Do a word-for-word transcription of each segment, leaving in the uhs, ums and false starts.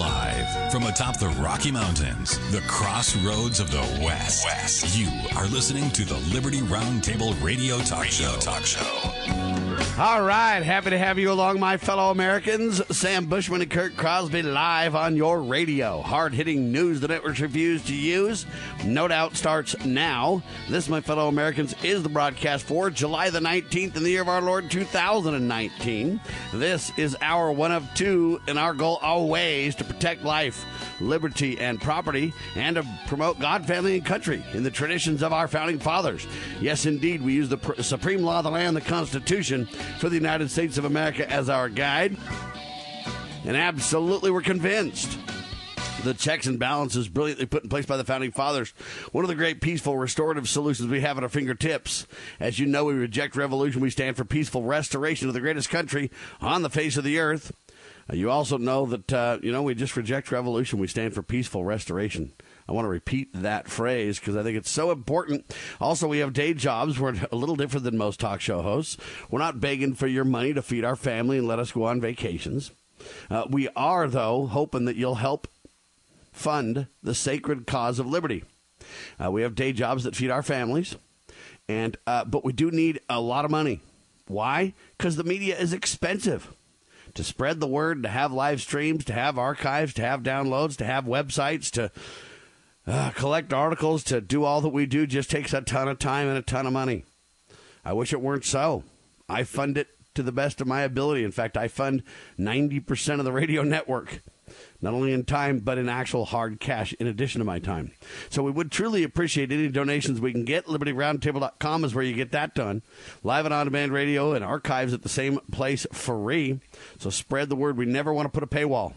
Live from atop the Rocky Mountains, the crossroads of the West. West. You are listening to the Liberty Roundtable Radio Talk Radio Show. Talk Show. All right, happy to have you along, my fellow Americans. Sam Bushman and Kurt Crosby live on your radio. Hard-hitting news the networks refuse to use. No Doubt starts now. This, my fellow Americans, is the broadcast for July the nineteenth in the year of our Lord two thousand nineteen. This is our one of two, and our goal always to protect life, liberty, and property, and to promote God, family, and country in the traditions of our founding fathers. Yes, indeed, we use the pr- supreme law of the land, the Constitution, for the United States of America as our guide. And absolutely, we're convinced the checks and balances brilliantly put in place by the founding fathers, one of the great peaceful restorative solutions we have at our fingertips. As you know, we reject revolution. We stand for peaceful restoration of the greatest country on the face of the earth. Uh, you also know that, uh, you know, we just reject revolution. We stand for peaceful restoration. I want to repeat that phrase because I think it's so important. Also, we have day jobs. We're a little different than most talk show hosts. We're not begging for your money to feed our family and let us go on vacations. Uh, we are, though, hoping that you'll help fund the sacred cause of liberty. Uh, we have day jobs that feed our families, and uh, but we do need a lot of money. Why? Because the media is expensive. To spread the word, to have live streams, to have archives, to have downloads, to have websites, to uh, collect articles, to do all that we do just takes a ton of time and a ton of money. I wish it weren't so. I fund it to the best of my ability. In fact, I fund ninety percent of the radio network, not only in time, but in actual hard cash in addition to my time. So we would truly appreciate any donations we can get. Liberty Roundtable dot com is where you get that done. Live and on-demand radio and archives at the same place free. So spread the word. We never want to put a paywall.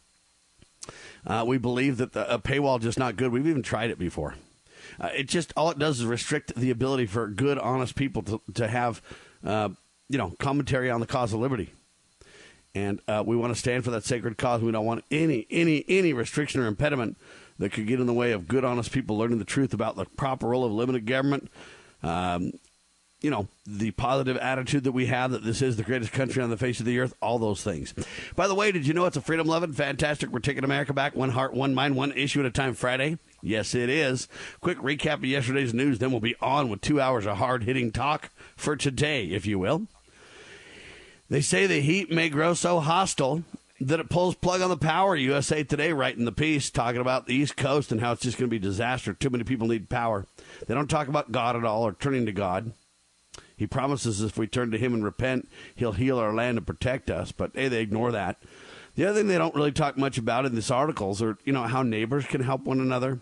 Uh, we believe that the, a paywall is just not good. We've even tried it before. Uh, it just, all it does is restrict the ability for good, honest people to, to have, uh, you know, commentary on the cause of liberty. And uh, we want to stand for that sacred cause. We don't want any, any, any restriction or impediment that could get in the way of good, honest people learning the truth about the proper role of limited government. Um, you know, the positive attitude that we have that this is the greatest country on the face of the earth, all those things. By the way, did you know it's a freedom-loving, fantastic, we're taking America back, one heart, one mind, one issue at a time Friday? Yes, it is. Quick recap of yesterday's news, then we'll be on with two hours of hard-hitting talk for today, if you will. They say the heat may grow so hostile that it pulls plug on the power. U S A Today writing the piece talking about the East Coast and how it's just going to be a disaster. Too many people need power. They don't talk about God at all or turning to God. He promises if we turn to him and repent, he'll heal our land and protect us. But, hey, they ignore that. The other thing they don't really talk much about in these articles are, you know, how neighbors can help one another,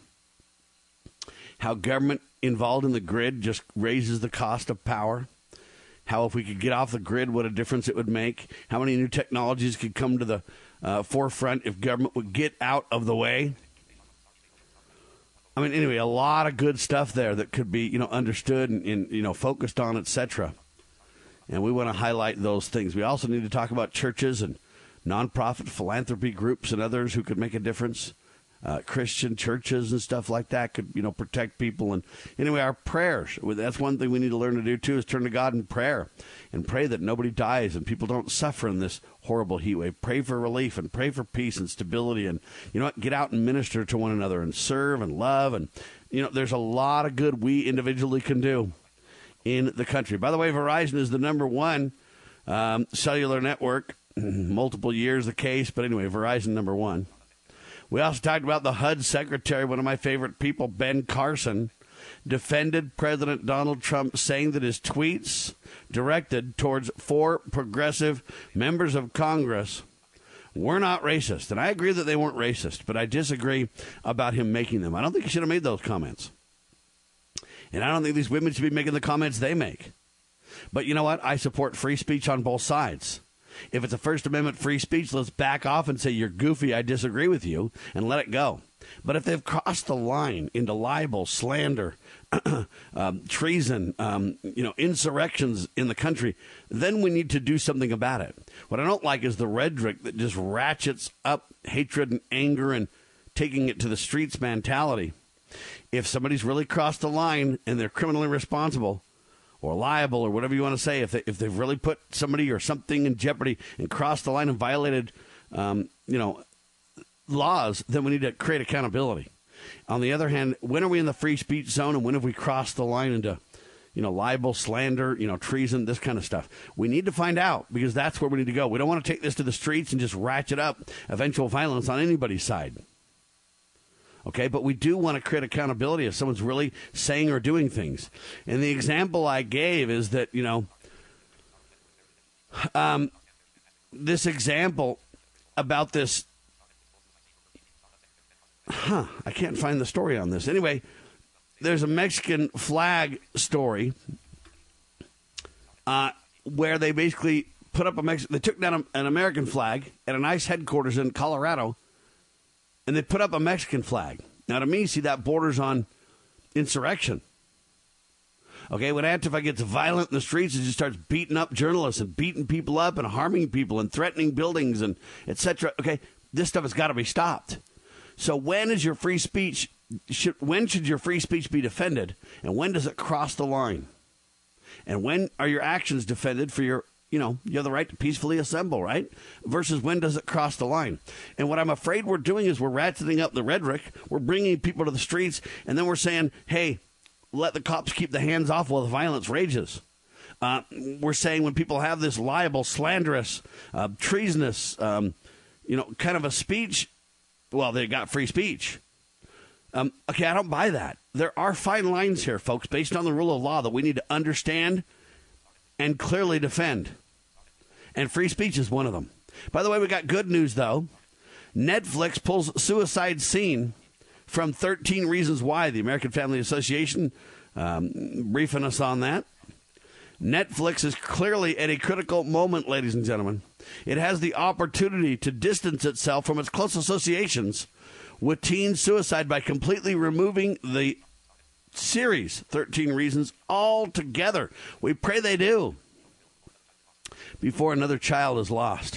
how government involved in the grid just raises the cost of power, how if we could get off the grid, what a difference it would make, how many new technologies could come to the uh, forefront if government would get out of the way. I mean, anyway, a lot of good stuff there that could be, you know, understood and, and you know, focused on, et cetera. And we want to highlight those things. We also need to talk about churches and nonprofit philanthropy groups and others who could make a difference. Uh, Christian churches and stuff like that could, you know, protect people. And anyway, our prayers, that's one thing we need to learn to do, too, is turn to God in prayer and pray that nobody dies and people don't suffer in this horrible heat wave. Pray for relief and pray for peace and stability. And, you know what, get out and minister to one another and serve and love. And, you know, there's a lot of good we individually can do in the country. By the way, Verizon is the number one um, cellular network. Multiple years the case, but anyway, Verizon number one. We also talked about the H U D secretary, one of my favorite people, Ben Carson, defended President Donald Trump, saying that his tweets directed towards four progressive members of Congress were not racist. And I agree that they weren't racist, but I disagree about him making them. I don't think he should have made those comments. And I don't think these women should be making the comments they make. But you know what? I support free speech on both sides. If it's a First Amendment free speech, let's back off and say, you're goofy, I disagree with you, and let it go. But if they've crossed the line into libel, slander, um, treason, um, you know, insurrections in the country, then we need to do something about it. What I don't like is the rhetoric that just ratchets up hatred and anger and taking it to the streets mentality. If somebody's really crossed the line and they're criminally responsible, or liable, or whatever you want to say, if, they, if they've really put somebody or something in jeopardy and crossed the line and violated, um, you know, laws, then we need to create accountability. On the other hand, when are we in the free speech zone, and when have we crossed the line into, you know, libel, slander, you know, treason, this kind of stuff? We need to find out, because that's where we need to go. We don't want to take this to the streets and just ratchet up eventual violence on anybody's side. Okay, but we do want to create accountability if someone's really saying or doing things. And the example I gave is that, you know, um, this example about this. Huh, I can't find the story on this. Anyway, there's a Mexican flag story uh, where they basically put up a Mex- they took down a, an American flag at an ICE headquarters in Colorado, and they put up a Mexican flag. Now, to me, see, that borders on insurrection. Okay, when Antifa gets violent in the streets and just starts beating up journalists and beating people up and harming people and threatening buildings and et cetera, okay, this stuff has got to be stopped. So when is your free speech, should, when should your free speech be defended, and when does it cross the line? And when are your actions defended for your, you know, you have the right to peacefully assemble, right? Versus when does it cross the line? And what I'm afraid we're doing is we're ratcheting up the rhetoric. We're bringing people to the streets, and then we're saying, hey, let the cops keep the hands off while the violence rages. Uh, we're saying when people have this liable, slanderous, uh, treasonous, um, you know, kind of a speech, well, they got free speech. Um, okay, I don't buy that. There are fine lines here, folks, based on the rule of law that we need to understand and clearly defend. And free speech is one of them. By the way, we got good news, though. Netflix pulls Suicide Scene from thirteen Reasons Why, the American Family Association, um, briefing us on that. Netflix is clearly at a critical moment, ladies and gentlemen. It has the opportunity to distance itself from its close associations with teen suicide by completely removing the series thirteen Reasons altogether. We pray they do before another child is lost.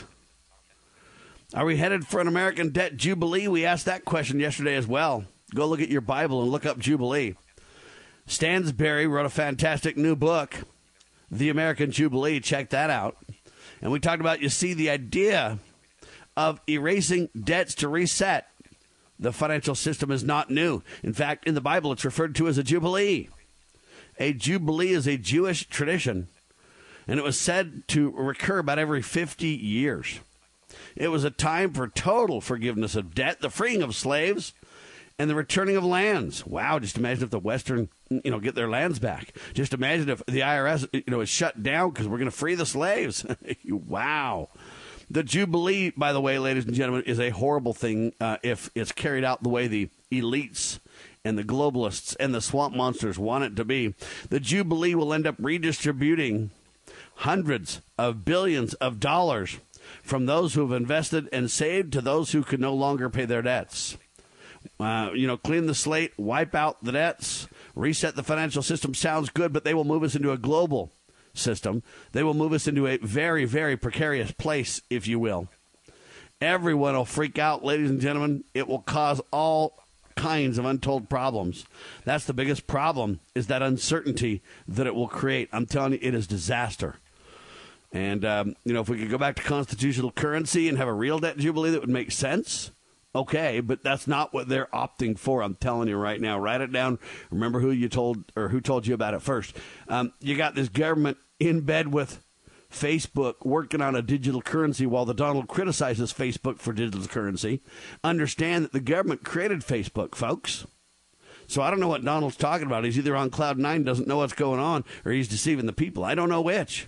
Are we headed for an American debt jubilee? We asked that question yesterday as well. Go look at your Bible and look up Jubilee. Stansberry wrote a fantastic new book, The American Jubilee. Check that out. And we talked about, you see, the idea of erasing debts to reset the financial system is not new. In fact, in the Bible, it's referred to as a jubilee. A jubilee is a Jewish tradition, and it was said to recur about every fifty years. It was a time for total forgiveness of debt, the freeing of slaves, and the returning of lands. Wow, just imagine if the Western, you know, get their lands back. Just imagine if the I R S, you know, is shut down because we're going to free the slaves. Wow. The Jubilee, by the way, ladies and gentlemen, is a horrible thing uh, if it's carried out the way the elites and the globalists and the swamp monsters want it to be. The Jubilee will end up redistributing hundreds of billions of dollars from those who have invested and saved to those who can no longer pay their debts. Uh, you know, clean the slate, wipe out the debts, reset the financial system sounds good, but they will move us into a global system. They will move us into a very, very precarious place, if you will. Everyone will freak out, ladies and gentlemen. It will cause all kinds of untold problems. That's the biggest problem, is that uncertainty that it will create. I'm telling you, it is disaster. And, um, you know, if we could go back to constitutional currency and have a real debt jubilee, that would make sense. Okay, but that's not what they're opting for. I'm telling you right now. Write it down. Remember who you told or who told you about it first. Um, you got this government in bed with Facebook working on a digital currency while the Donald criticizes Facebook for digital currency. Understand that the government created Facebook, folks. So I don't know what Donald's talking about. He's either on cloud nine, doesn't know what's going on, or he's deceiving the people. I don't know which.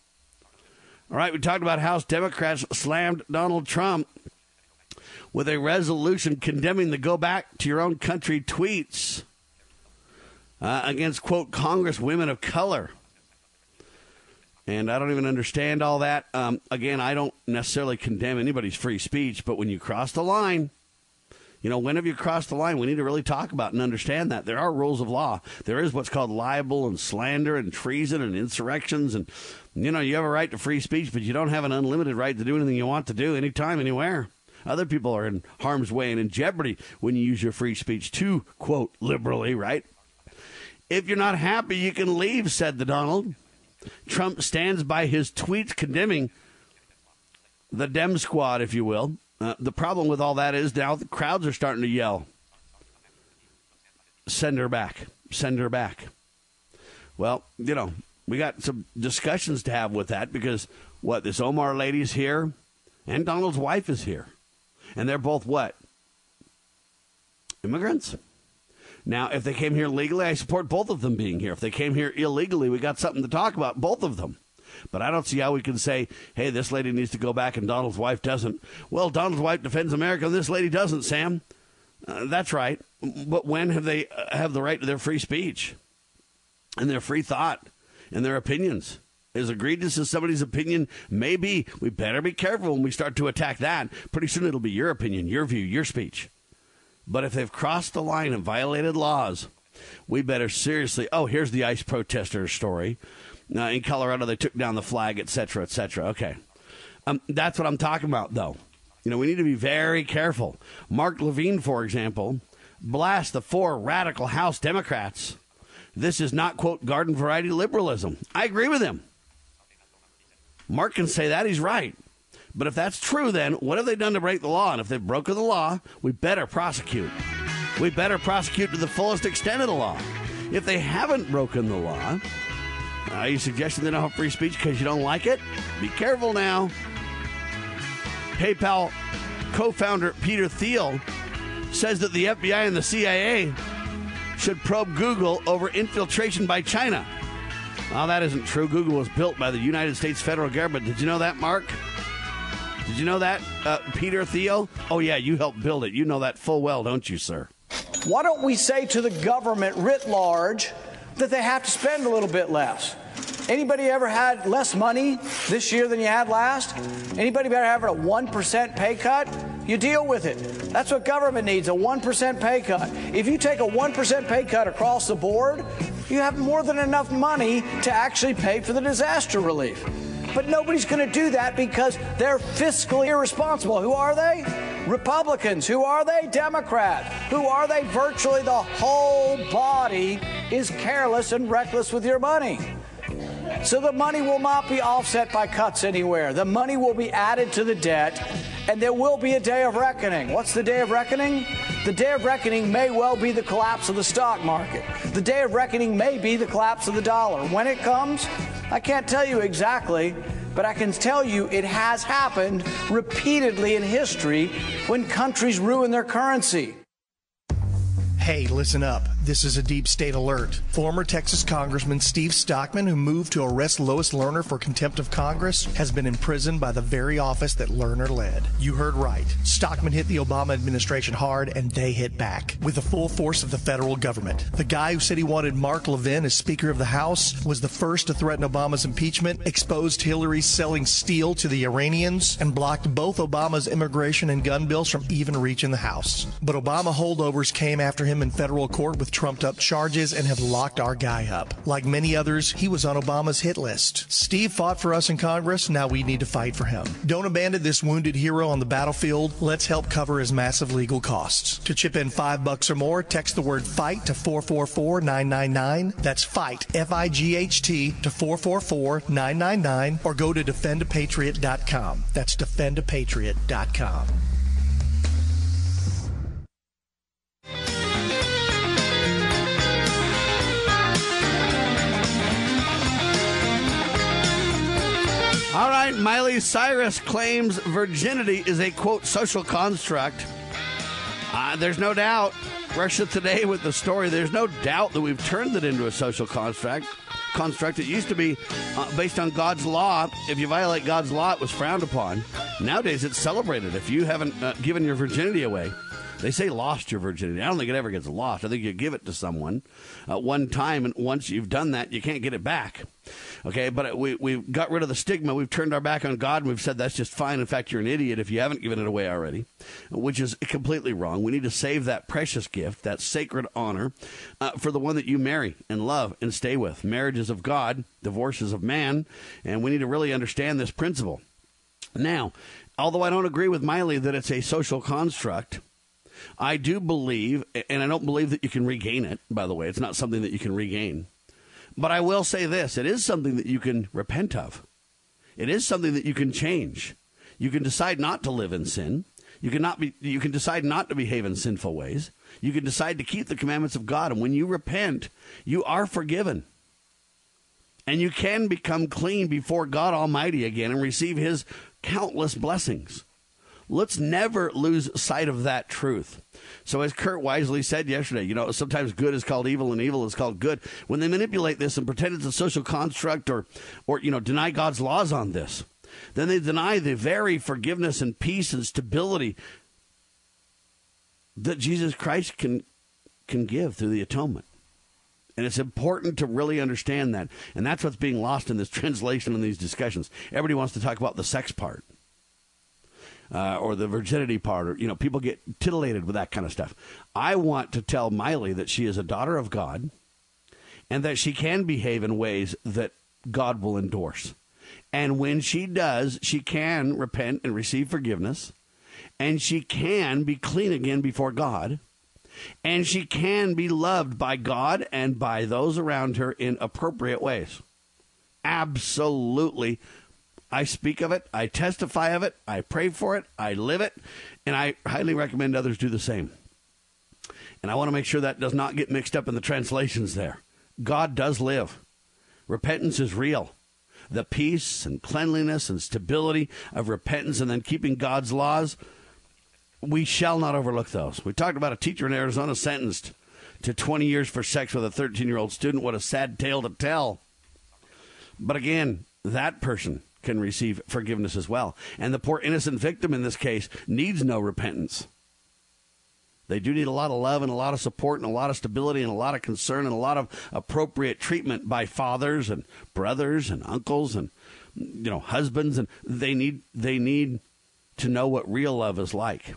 All right, we talked about House Democrats slammed Donald Trump with a resolution condemning the go back to your own country tweets uh, against, quote, Congress women of color. And I don't even understand all that. Um, again, I don't necessarily condemn anybody's free speech, but when you cross the line, you know, whenever you cross the line, we need to really talk about and understand that. There are rules of law. There is what's called libel and slander and treason and insurrections. And, you know, you have a right to free speech, but you don't have an unlimited right to do anything you want to do anytime, anywhere. Other people are in harm's way and in jeopardy when you use your free speech too, quote, liberally, right? If you're not happy, you can leave, said the Donald. Trump stands by his tweets condemning the Dem Squad, if you will, Uh, the problem with all that is now the crowds are starting to yell, send her back, send her back. Well, you know, we got some discussions to have with that because, what, this Omar lady's here and Donald's wife is here. And they're both what? Immigrants? Now, if they came here legally, I support both of them being here. If they came here illegally, we got something to talk about, both of them. But I don't see how we can say, hey, this lady needs to go back and Donald's wife doesn't. Well, Donald's wife defends America and this lady doesn't, Sam. Uh, that's right. But when have they uh, have the right to their free speech and their free thought and their opinions? As egregious as somebody's opinion may be, we better be careful when we start to attack that. Pretty soon it'll be your opinion, your view, your speech. But if they've crossed the line and violated laws, we better seriously, oh, here's the ICE protester story. Uh, in Colorado, they took down the flag, et cetera, et cetera. Okay. Um, that's what I'm talking about, though. You know, we need to be very careful. Mark Levine, for example, blasts the four radical House Democrats. This is not, quote, garden variety liberalism. I agree with him. Mark can say that. He's right. But if that's true, then what have they done to break the law? And if they've broken the law, we better prosecute. We better prosecute to the fullest extent of the law. If they haven't broken the law, are you suggesting they don't have free speech because you don't like it? Be careful now. PayPal co-founder Peter Thiel says that the F B I and the C I A should probe Google over infiltration by China. Well, that isn't true. Google was built by the United States federal government. Did you know that, Mark? Did you know that, uh, Peter Thiel? Oh, yeah, you helped build it. You know that full well, don't you, sir? Why don't we say to the government writ large that they have to spend a little bit less? Anybody ever had less money this year than you had last? Anybody better have a one percent pay cut? You deal with it. That's what government needs, a one percent pay cut. If you take a one percent pay cut across the board, you have more than enough money to actually pay for the disaster relief. But nobody's going to do that because they're fiscally irresponsible. Who are they? Republicans. Who are they? Democrats. Who are they? Virtually the whole body is careless and reckless with your money. So the money will not be offset by cuts anywhere. The money will be added to the debt, and there will be a day of reckoning. What's the day of reckoning? The day of reckoning may well be the collapse of the stock market. The day of reckoning may be the collapse of the dollar. When it comes, I can't tell you exactly, but I can tell you it has happened repeatedly in history when countries ruin their currency. Hey, listen up. This is a deep state alert. Former Texas Congressman Steve Stockman, who moved to arrest Lois Lerner for contempt of Congress, has been imprisoned by the very office that Lerner led. You heard right. Stockman hit the Obama administration hard, and they hit back with the full force of the federal government. The guy who said he wanted Mark Levin as Speaker of the House was the first to threaten Obama's impeachment, exposed Hillary selling steel to the Iranians, and blocked both Obama's immigration and gun bills from even reaching the House. But Obama holdovers came after him in federal court with trumped-up charges and have locked our guy up. Like many others, he was on Obama's hit list. Steve fought for us in Congress. Now we need to fight for him. Don't abandon this wounded hero on the battlefield. Let's help cover his massive legal costs. To chip in five bucks or more, text the word FIGHT to four four four nine nine nine. That's FIGHT, F I G H T, to four four four nine nine nine, or go to defend a patriot dot com. That's defend a patriot dot com. All right, Miley Cyrus claims virginity is a, quote, social construct. Uh, there's no doubt. Russia Today with the story. There's no doubt that we've turned it into a social construct. Construct. It used to be uh, based on God's law. If you violate God's law, it was frowned upon. Nowadays, it's celebrated. If you haven't uh, given your virginity away, they say lost your virginity. I don't think it ever gets lost. I think you give it to someone uh, one time, and once you've done that, you can't get it back. Okay, but we, we've got rid of the stigma. We've turned our back on God, and we've said that's just fine. In fact, you're an idiot if you haven't given it away already, which is completely wrong. We need to save that precious gift, that sacred honor, uh, for the one that you marry and love and stay with. Marriage is of God, divorce is of man, and we need to really understand this principle. Now, although I don't agree with Miley that it's a social construct, I do believe, and I don't believe that you can regain it, by the way. It's not something that you can regain. But I will say this. It is something that you can repent of. It is something that you can change. You can decide not to live in sin. You can not be. You can decide not to behave in sinful ways. You can decide to keep the commandments of God. And when you repent, you are forgiven. And you can become clean before God Almighty again and receive his countless blessings. Let's never lose sight of that truth. So as Kurt wisely said yesterday, you know, sometimes good is called evil and evil is called good. When they manipulate this and pretend it's a social construct or, or you know, deny God's laws on this, then they deny the very forgiveness and peace and stability that Jesus Christ can can give through the atonement. And it's important to really understand that. And that's what's being lost in this translation and these discussions. Everybody wants to talk about the sex part uh, or the virginity part. Or, you know, people get titillated with that kind of stuff. I want to tell Miley that she is a daughter of God and that she can behave in ways that God will endorse. And when she does, she can repent and receive forgiveness. And she can be clean again before God. And she can be loved by God and by those around her in appropriate ways. Absolutely. I speak of it. I testify of it. I pray for it. I live it. And I highly recommend others do the same. And I want to make sure that does not get mixed up in the translations there. God does live. Repentance is real. The peace and cleanliness and stability of repentance and then keeping God's laws, we shall not overlook those. We talked about a teacher in Arizona sentenced to twenty years for sex with a thirteen-year-old student. What a sad tale to tell. But again, that person can receive forgiveness as well. And the poor innocent victim in this case needs no repentance. They do need a lot of love and a lot of support and a lot of stability and a lot of concern and a lot of appropriate treatment by fathers and brothers and uncles and, you know, husbands. And they need they need to know what real love is like.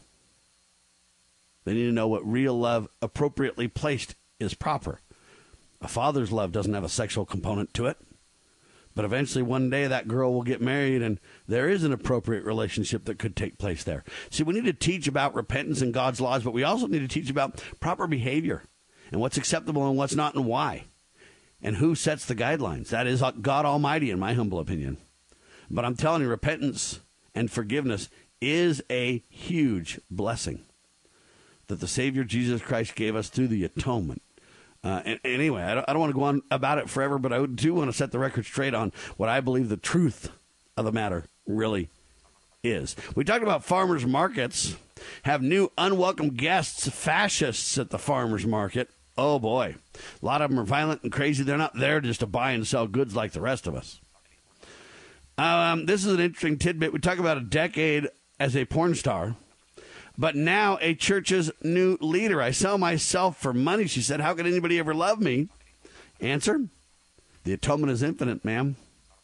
They need to know what real love, appropriately placed, is proper. A father's love doesn't have a sexual component to it. But eventually one day that girl will get married and there is an appropriate relationship that could take place there. See, we need to teach about repentance and God's laws, but we also need to teach about proper behavior and what's acceptable and what's not and why. And who sets the guidelines. That is God Almighty, in my humble opinion. But I'm telling you, repentance and forgiveness is a huge blessing that the Savior Jesus Christ gave us through the atonement. Uh, and, anyway, I don't, I don't want to go on about it forever, but I do want to set the record straight on what I believe the truth of the matter really is. We talked about farmers markets have new unwelcome guests, fascists at the farmers market. Oh, boy. A lot of them are violent and crazy. They're not there just to buy and sell goods like the rest of us. Um, this is an interesting tidbit. We talk about a decade as a porn star. But now a church's new leader. I sell myself for money, she said. How could anybody ever love me? Answer, the atonement is infinite, ma'am.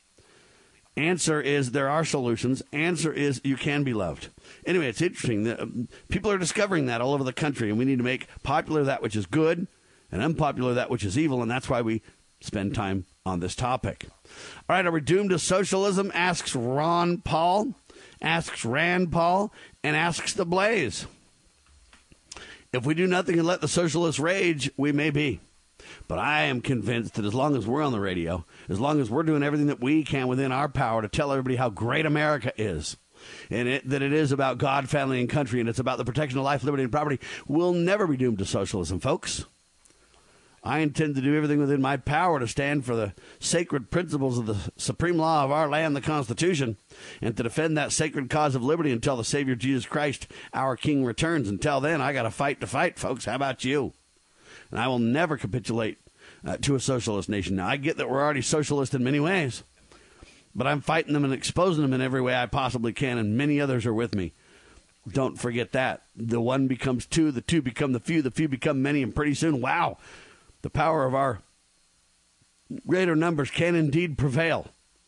Answer is there are solutions. Answer is you can be loved. Anyway, it's interesting. People are discovering that all over the country, and we need to make popular that which is good and unpopular that which is evil, and that's why we spend time on this topic. All right, are we doomed to socialism, asks Ron Paul. Asks Rand Paul, and asks the Blaze. If we do nothing and let the socialists rage, we may be. But I am convinced that as long as we're on the radio, as long as we're doing everything that we can within our power to tell everybody how great America is, and it, that it is about God, family, and country, and it's about the protection of life, liberty, and property, we'll never be doomed to socialism, folks. I intend to do everything within my power to stand for the sacred principles of the supreme law of our land, the Constitution, and to defend that sacred cause of liberty until the Savior Jesus Christ, our King, returns. Until then, I got to fight to fight, folks. How about you? And I will never capitulate uh, to a socialist nation. Now, I get that we're already socialist in many ways, but I'm fighting them and exposing them in every way I possibly can, and many others are with me. Don't forget that. The one becomes two, the two become the few, the few become many, and pretty soon, wow, the power of our greater numbers can indeed prevail.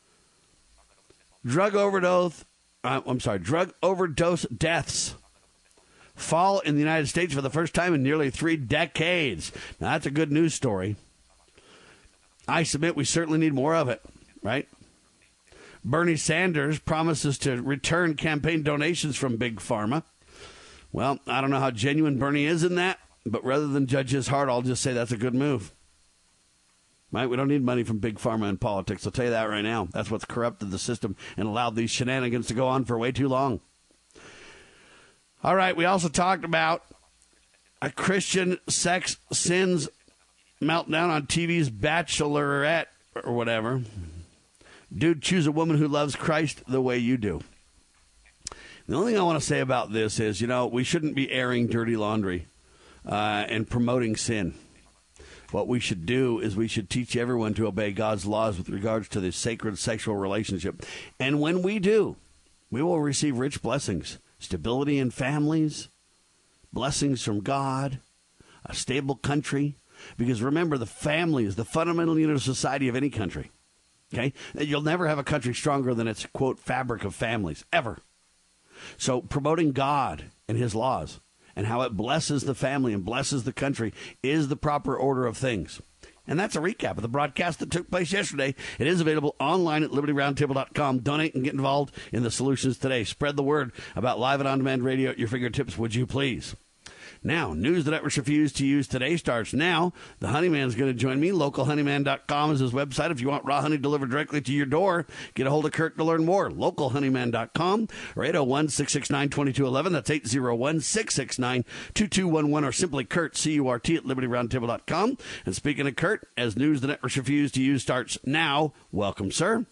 Drug overdose, uh, I'm sorry, drug overdose deaths fall in the United States for the first time in nearly three decades. Now, that's a good news story. I submit we certainly need more of it, right? Bernie Sanders promises to return campaign donations from Big Pharma. Well, I don't know how genuine Bernie is in that. But rather than judge his heart, I'll just say that's a good move. Right? We don't need money from Big Pharma in politics. I'll tell you that right now. That's what's corrupted the system and allowed these shenanigans to go on for way too long. All right, we also talked about a Christian sex sins meltdown on T V's Bachelorette or whatever. Dude, choose a woman who loves Christ the way you do. The only thing I want to say about this is, you know, we shouldn't be airing dirty laundry uh, and promoting sin. What we should do is we should teach everyone to obey God's laws with regards to this sacred sexual relationship. And when we do, we will receive rich blessings, stability in families, blessings from God, a stable country. Because remember, the family is the fundamental unit of society of any country. Okay? You'll never have a country stronger than its, quote, fabric of families, ever. So promoting God and his laws and how it blesses the family and blesses the country is the proper order of things. And that's a recap of the broadcast that took place yesterday. It is available online at liberty roundtable dot com. Donate and get involved in the solutions today. Spread the word about live and on-demand radio at your fingertips, would you please? Now, news the networks refuse to use today starts now. The Honeyman's going to join me. local honeyman dot com is his website. If you want raw honey delivered directly to your door, get a hold of Kurt to learn more. local honeyman dot com or eight oh one, six six nine, two two one one. That's eight oh one, six six nine, two two one one or simply Kurt, C U R T, at liberty roundtable dot com. And speaking of Kurt, as news the networks refuse to use starts now, welcome, sir.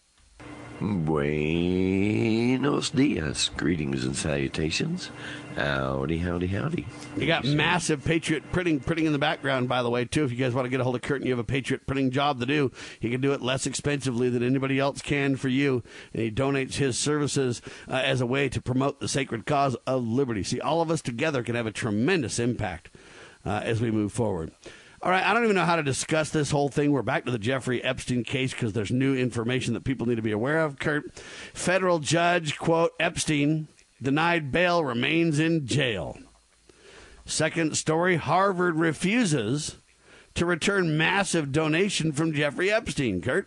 Buenos dias. Greetings and salutations. Howdy, howdy, howdy. You got massive Patriot printing printing in the background, by the way, too. If you guys want to get a hold of Kurt and you have a Patriot printing job to do, he can do it less expensively than anybody else can for you. And he donates his services uh, as a way to promote the sacred cause of liberty. See, all of us together can have a tremendous impact uh, as we move forward. All right, I don't even know how to discuss this whole thing. We're back to the Jeffrey Epstein case because there's new information that people need to be aware of. Kurt, federal judge, quote, Epstein denied bail, remains in jail. Second story, Harvard refuses to return massive donation from Jeffrey Epstein. Kurt?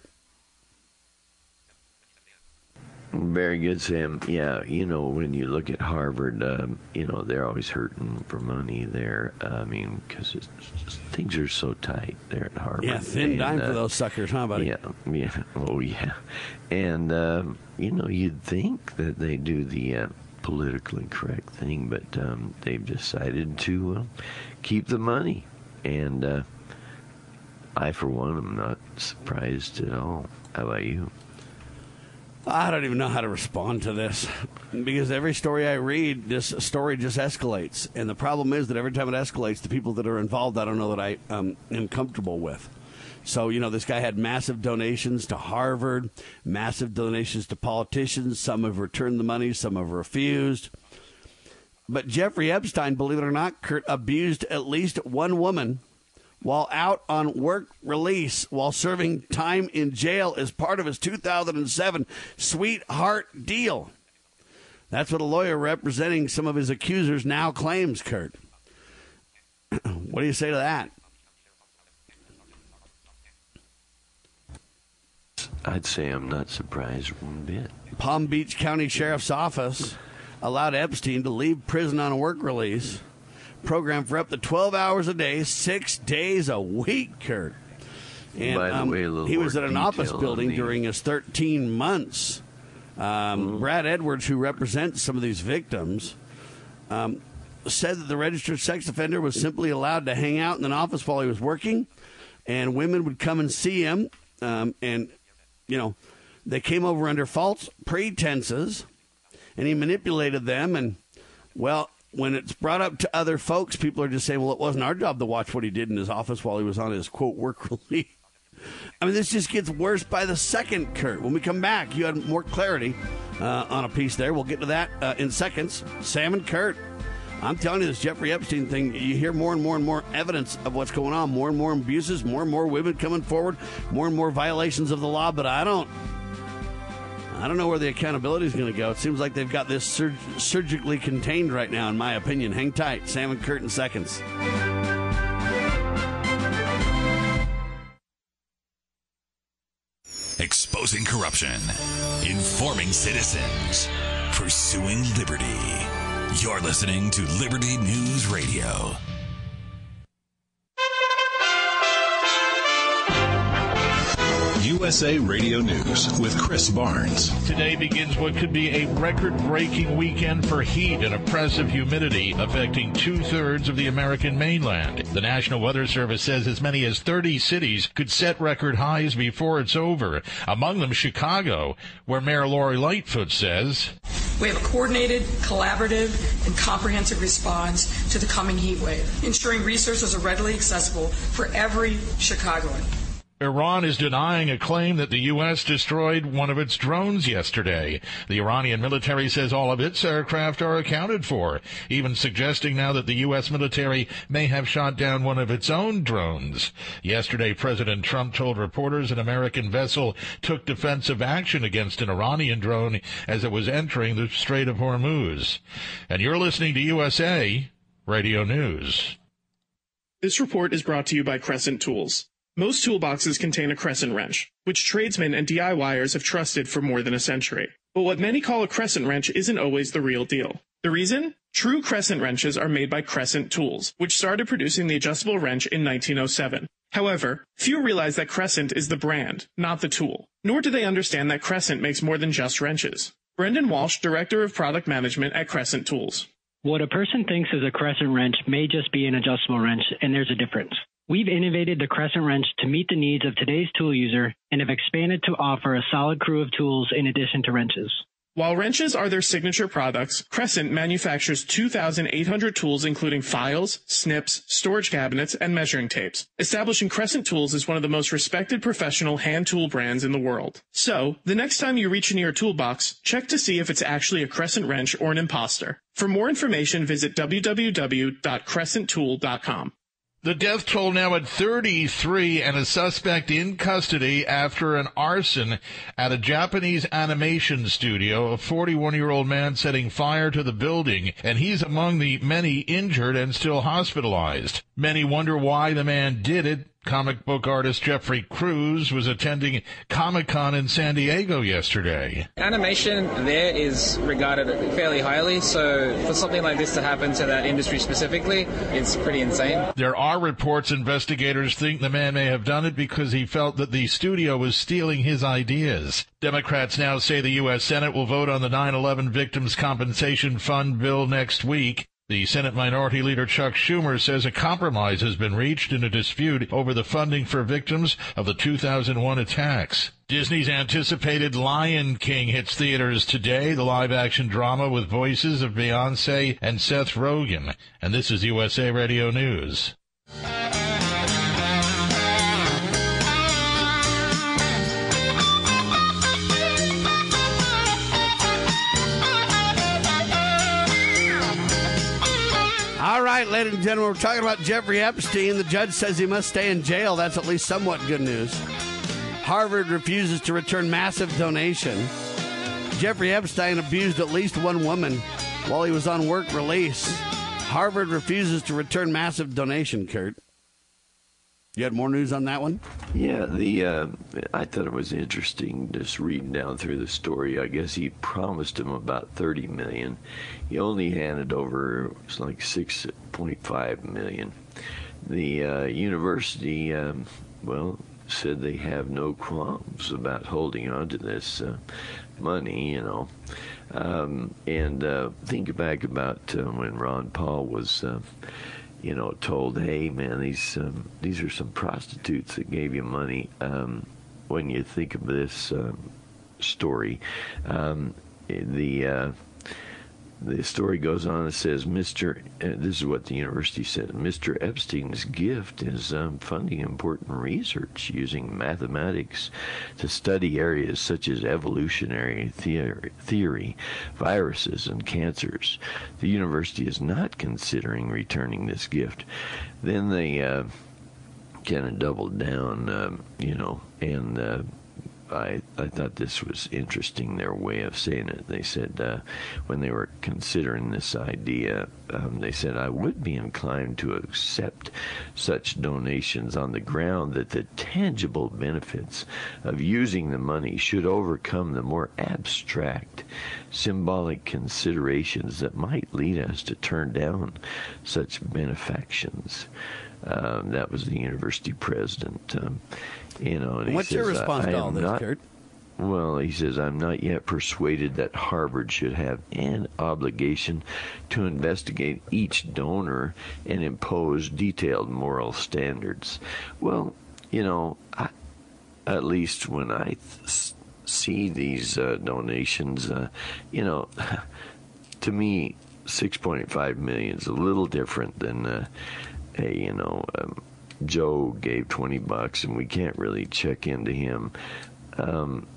Very good, Sam. Yeah, you know, when you look at Harvard, um, you know, they're always hurting for money there. I mean, because things are so tight there at Harvard. Yeah, thin and, dime uh, for those suckers, huh, buddy? Yeah, yeah. Oh, yeah. And, um, you know, you'd think that they do the uh, politically correct thing, but um, they've decided to uh, keep the money. And uh, I, for one, am not surprised at all. How about you? I don't even know how to respond to this because every story I read, this story just escalates. And the problem is that every time it escalates, the people that are involved, I don't know that I um, am comfortable with. So, you know, this guy had massive donations to Harvard, massive donations to politicians. Some have returned the money, some have refused. But Jeffrey Epstein, believe it or not, Kurt, abused at least one woman while out on work release, while serving time in jail as part of his two thousand seven sweetheart deal. That's what a lawyer representing some of his accusers now claims, Kurt. What do you say to that? I'd say I'm not surprised one bit. Palm Beach County Sheriff's Office allowed Epstein to leave prison on a work release program for up to twelve hours a day, six days a week, Kurt. And By the um, way, a little he was more at an office detail building on the- during his thirteen months. Um, Mm-hmm. Brad Edwards, who represents some of these victims, um, said that the registered sex offender was simply allowed to hang out in an office while he was working, and women would come and see him, um, and, you know, they came over under false pretenses, and he manipulated them, and, well, when it's brought up to other folks, people are just saying, well, it wasn't our job to watch what he did in his office while he was on his, quote, work release. I mean, this just gets worse by the second, Kurt. When we come back, you had more clarity uh, on a piece there. We'll get to that uh, in seconds. Sam and Kurt, I'm telling you, this Jeffrey Epstein thing, you hear more and more and more evidence of what's going on, more and more abuses, more and more women coming forward, more and more violations of the law, but I don't I don't know where the accountability is going to go. It seems like they've got this sur- surgically contained right now, in my opinion. Hang tight. Sam and Kurt in seconds. Exposing corruption, informing citizens, pursuing liberty. You're listening to Liberty News Radio. You U S A Radio News with Chris Barnes. Today begins what could be a record-breaking weekend for heat and oppressive humidity affecting two-thirds of the American mainland. The National Weather Service says as many as thirty cities could set record highs before it's over. Among them, Chicago, where Mayor Lori Lightfoot says, "We have a coordinated, collaborative, and comprehensive response to the coming heat wave, ensuring resources are readily accessible for every Chicagoan." Iran is denying a claim that the U S destroyed one of its drones yesterday. The Iranian military says all of its aircraft are accounted for, even suggesting now that the U S military may have shot down one of its own drones. Yesterday, President Trump told reporters an American vessel took defensive action against an Iranian drone as it was entering the Strait of Hormuz. And you're listening to U S A Radio News. This report is brought to you by Crescent Tools. Most toolboxes contain a crescent wrench, which tradesmen and DIYers have trusted for more than a century. But what many call a crescent wrench isn't always the real deal. The reason? True crescent wrenches are made by Crescent Tools, which started producing the adjustable wrench in nineteen oh seven. However, few realize that Crescent is the brand, not the tool. Nor do they understand that Crescent makes more than just wrenches. Brendan Walsh, Director of Product Management at Crescent Tools. What a person thinks is a crescent wrench may just be an adjustable wrench, and there's a difference. We've innovated the crescent wrench to meet the needs of today's tool user and have expanded to offer a solid crew of tools in addition to wrenches. While wrenches are their signature products, Crescent manufactures two thousand eight hundred tools including files, snips, storage cabinets, and measuring tapes, establishing Crescent Tools as one of the most respected professional hand tool brands in the world. So, the next time you reach into your toolbox, check to see if it's actually a crescent wrench or an imposter. For more information, visit w w w dot crescent tool dot com. The death toll now at thirty-three and a suspect in custody after an arson at a Japanese animation studio, a forty-one-year-old man setting fire to the building, and he's among the many injured and still hospitalized. Many wonder why the man did it. Comic book artist Jeffrey Cruz was attending Comic-Con in San Diego yesterday. Animation there is regarded fairly highly, so for something like this to happen to that industry specifically, it's pretty insane. There are reports investigators think the man may have done it because he felt that the studio was stealing his ideas. Democrats now say the U S Senate will vote on the nine eleven Victims Compensation Fund bill next week. The Senate Minority Leader Chuck Schumer says a compromise has been reached in a dispute over the funding for victims of the two thousand one attacks. Disney's anticipated Lion King hits theaters today, the live-action drama with voices of Beyoncé and Seth Rogen. And this is U S A Radio News. All right, ladies and gentlemen, we're talking about Jeffrey Epstein. The judge says he must stay in jail. That's at least somewhat good news. Harvard refuses to return massive donation. Jeffrey Epstein abused at least one woman while he was on work release. Harvard refuses to return massive donation, Kurt. You had more news on that one? Yeah, the uh, I thought it was interesting just reading down through the story. I guess he promised him about thirty million dollars. He only handed over it's like six point five million dollars. The uh, university, um, well, said they have no qualms about holding on to this uh, money, you know. Um, and uh, think back about uh, when Ron Paul was... Uh, you know, told, hey, man, these um, these are some prostitutes that gave you money. Um, when you think of this um, story, um, the uh, the story goes on and says, Mister Uh, this is what the university said, Mister Epstein's gift is um, funding important research using mathematics to study areas such as evolutionary theory, theory, viruses, and cancers. The university is not considering returning this gift. Then they uh, kind of doubled down, um, you know, and uh, I, I thought this was interesting, their way of saying it. They said uh, when they were considering this idea, um, they said, I would be inclined to accept such donations on the ground that the tangible benefits of using the money should overcome the more abstract, symbolic considerations that might lead us to turn down such benefactions. Um, that was the university president. Um, you know, and What's he your says, response I to all am this, not, Kurt? Well, he says, I'm not yet persuaded that Harvard should have an obligation to investigate each donor and impose detailed moral standards. Well, you know, I, at least when I th- see these uh, donations, uh, you know, to me, six point five million is a little different than, uh, a, you know, um, Joe gave twenty bucks and we can't really check into him. Um,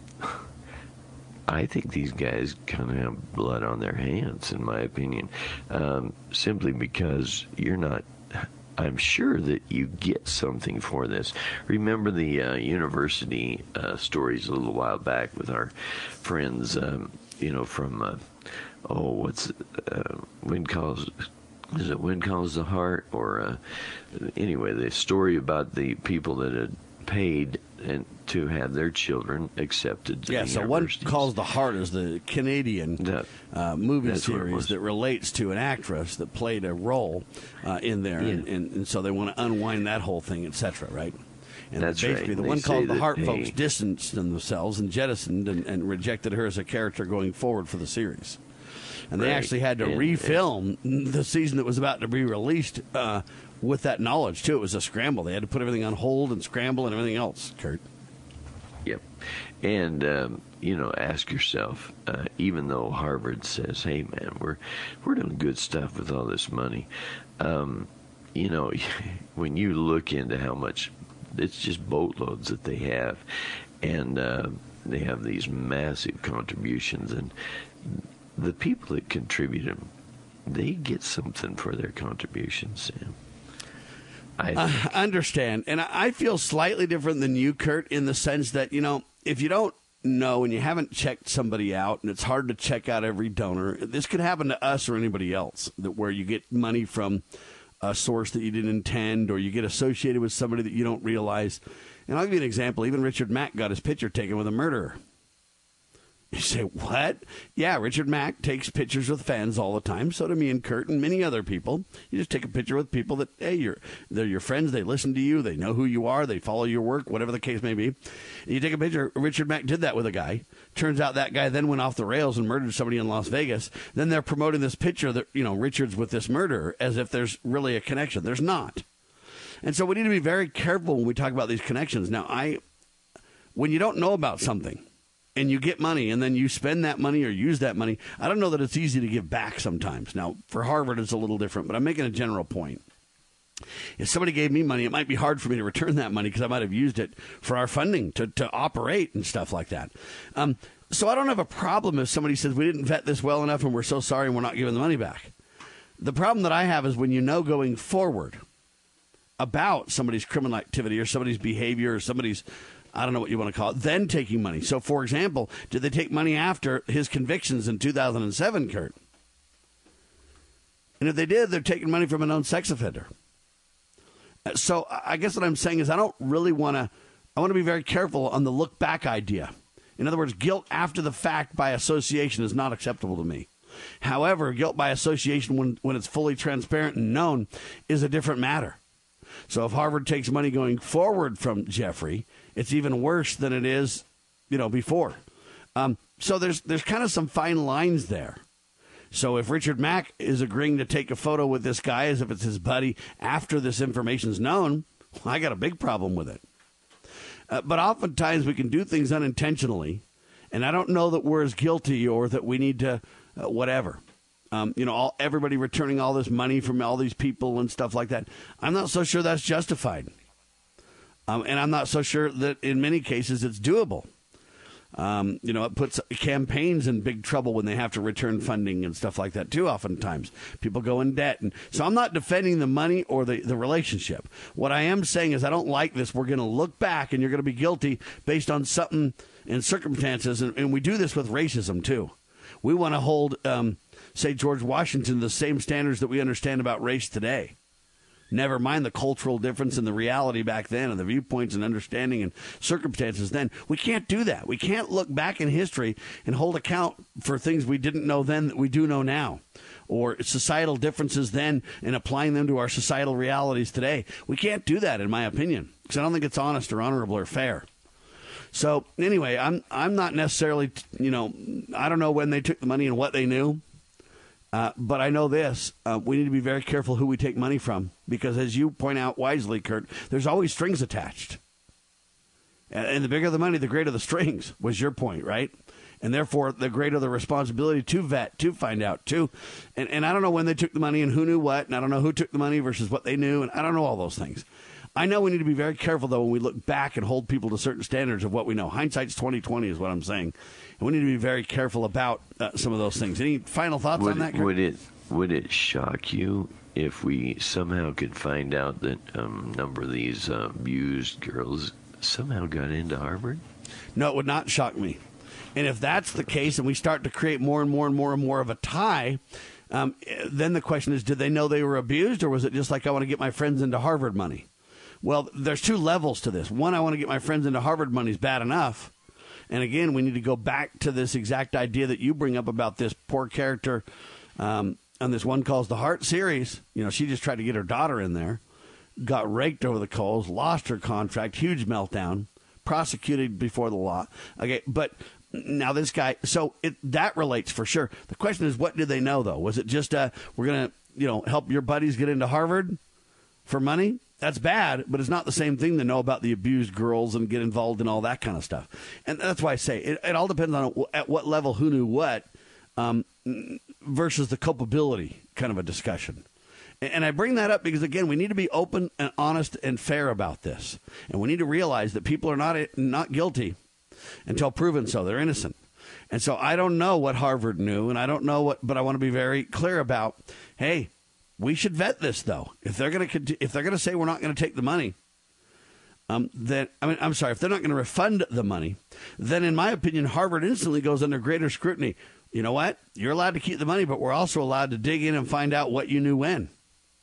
I think these guys kind of have blood on their hands, in my opinion, um, simply because you're not. I'm sure that you get something for this. Remember the uh, university uh, stories a little while back with our friends, um, you know, from, uh, oh, what's, uh, Wind Calls, is it Wind Calls the Heart? Or, uh, anyway, the story about the people that had paid and to have their children accepted to yeah, the so One universities. Calls the Heart is the Canadian that, uh, movie that's what it series was. that relates to an actress that played a role uh, in there, Yeah. and, and, and so they want to unwind that whole thing, et cetera, right? And That's basically right. the They One say Called the that Heart they- folks distanced themselves and jettisoned and, and rejected her as a character going forward for the series. And they Right. actually had to And- refilm the season that was about to be released uh, with that knowledge, too. It was a scramble. They had to put everything on hold and scramble and everything else, Kurt. Yep. And, um, you know, ask yourself, uh, even though Harvard says, hey, man, we're we're doing good stuff with all this money, um, you know, when you look into how much, it's just boatloads that they have, and uh, they have these massive contributions, and the people that contribute them, they get something for their contributions, Sam. I I understand. And I feel slightly different than you, Kurt, in the sense that, you know, if you don't know and you haven't checked somebody out, and it's hard to check out every donor, this could happen to us or anybody else, that where you get money from a source that you didn't intend, or you get associated with somebody that you don't realize. And I'll give you an example. Even Richard Mack got his picture taken with a murderer. You say, what? Yeah, Richard Mack takes pictures with fans all the time. So do me and Kurt and many other people. You just take a picture with people that, hey, you're, they're your friends. They listen to you. They know who you are. They follow your work, whatever the case may be. And you take a picture. Richard Mack did that with a guy. Turns out that guy then went off the rails and murdered somebody in Las Vegas. Then they're promoting this picture that, you know, Richard's with this murderer as if there's really a connection. There's not. And so we need to be very careful when we talk about these connections. Now, I, when you don't know about something, and you get money, and then you spend that money or use that money, I don't know that it's easy to give back sometimes. Now, for Harvard, it's a little different, but I'm making a general point. If somebody gave me money, it might be hard for me to return that money because I might have used it for our funding to, to operate and stuff like that. Um, so I don't have a problem if somebody says, we didn't vet this well enough and we're so sorry and we're not giving the money back. The problem that I have is when you know going forward about somebody's criminal activity or somebody's behavior or somebody's, I don't know what you want to call it, then taking money. So, for example, did they take money after his convictions in two thousand seven, Kurt? And if they did, they're taking money from a known sex offender. So I guess what I'm saying is I don't really want to, I want to be very careful on the look back idea. In other words, guilt after the fact by association is not acceptable to me. However, guilt by association when, when it's fully transparent and known is a different matter. So if Harvard takes money going forward from Jeffrey, it's even worse than it is, you know, before. Um, so there's there's kind of some fine lines there. So if Richard Mack is agreeing to take a photo with this guy as if it's his buddy after this information's known, well, I got a big problem with it. Uh, but oftentimes we can do things unintentionally, and I don't know that we're as guilty or that we need to uh, whatever. Um, you know, all, everybody returning all this money from all these people and stuff like that. I'm not so sure that's justified. Um, and I'm not so sure that in many cases it's doable. Um, you know, it puts campaigns in big trouble when they have to return funding and stuff like that, too, oftentimes. People go in debt. And so I'm not defending the money or the, the relationship. What I am saying is I don't like this. We're going to look back and you're going to be guilty based on something and circumstances. And, and we do this with racism, too. We want to hold um, say, George Washington the same standards that we understand about race today. Never mind the cultural difference and the reality back then and the viewpoints and understanding and circumstances then. We can't do that. We can't look back in history and hold account for things we didn't know then that we do know now, or societal differences then and applying them to our societal realities today. We can't do that, in my opinion, because I don't think it's honest or honorable or fair. So anyway, I'm I'm not necessarily, you know, I don't know when they took the money and what they knew. Uh, but I know this, uh, we need to be very careful who we take money from, because as you point out wisely, Kurt, there's always strings attached. And, and the bigger the money, the greater the strings, was your point, right? And therefore, the greater the responsibility to vet, to find out, to. And, and I don't know when they took the money and who knew what, and I don't know who took the money versus what they knew, and I don't know all those things. I know we need to be very careful, though, when we look back and hold people to certain standards of what we know. Hindsight's twenty twenty is what I'm saying. And we need to be very careful about uh, some of those things. Any final thoughts would, on that, Kurt? Would it, would it shock you if we somehow could find out that a um, number of these uh, abused girls somehow got into Harvard? No, it would not shock me. And if that's the case and we start to create more and more and more and more of a tie, um, then the question is, did they know they were abused, or was it just like, I want to get my friends into Harvard money? Well, there's two levels to this. One, I want to get my friends into Harvard money is bad enough. And again, we need to go back to this exact idea that you bring up about this poor character um, on this One Calls the Heart series. You know, she just tried to get her daughter in there, got raked over the coals, lost her contract, huge meltdown, prosecuted before the law. Okay, but now this guy, so it, that relates for sure. The question is, what did they know, though? Was it just, uh, we're going to, you know, help your buddies get into Harvard for money? That's bad, but it's not the same thing to know about the abused girls and get involved in all that kind of stuff. And that's why I say it, it all depends on at what level, who knew what, um, versus the culpability kind of a discussion. And, and I bring that up because, again, we need to be open and honest and fair about this. And we need to realize that people are not not guilty until proven so. They're innocent. And so I don't know what Harvard knew, and I don't know what, but I want to be very clear about, hey, we should vet this, though. If they're going to if they're going to say we're not going to take the money, um, then I mean, I'm sorry, if they're not going to refund the money, then in my opinion, Harvard instantly goes under greater scrutiny. You know what? You're allowed to keep the money, but we're also allowed to dig in and find out what you knew when.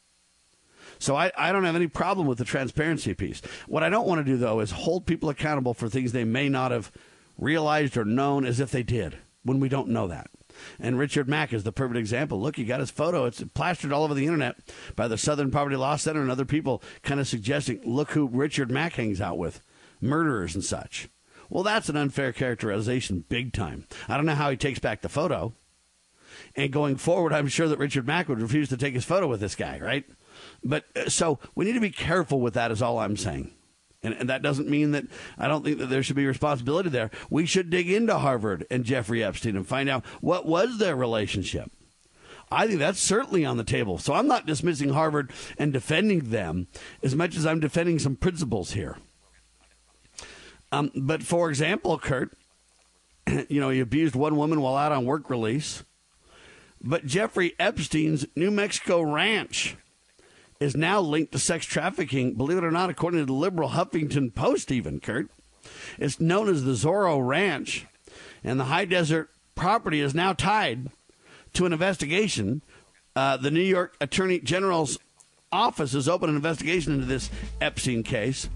So I, I don't have any problem with the transparency piece. What I don't want to do, though, is hold people accountable for things they may not have realized or known as if they did, when we don't know that. And Richard Mack is the perfect example. Look, you got his photo. It's plastered all over the internet by the Southern Poverty Law Center and other people kind of suggesting, look who Richard Mack hangs out with, murderers and such. Well, that's an unfair characterization big time. I don't know how he takes back the photo. And going forward, I'm sure that Richard Mack would refuse to take his photo with this guy, right? But uh, so we need to be careful with that is all I'm saying. And, and that doesn't mean that I don't think that there should be responsibility there. We should dig into Harvard and Jeffrey Epstein and find out what was their relationship. I think that's certainly on the table. So I'm not dismissing Harvard and defending them as much as I'm defending some principles here. Um, but for example, Kurt, you know, he abused one woman while out on work release. But Jeffrey Epstein's New Mexico ranch is now linked to sex trafficking, believe it or not, according to the liberal Huffington Post even, Kurt. It's known as the Zorro Ranch, and the high desert property is now tied to an investigation. Uh, the New York Attorney General's office has opened an investigation into this Epstein case.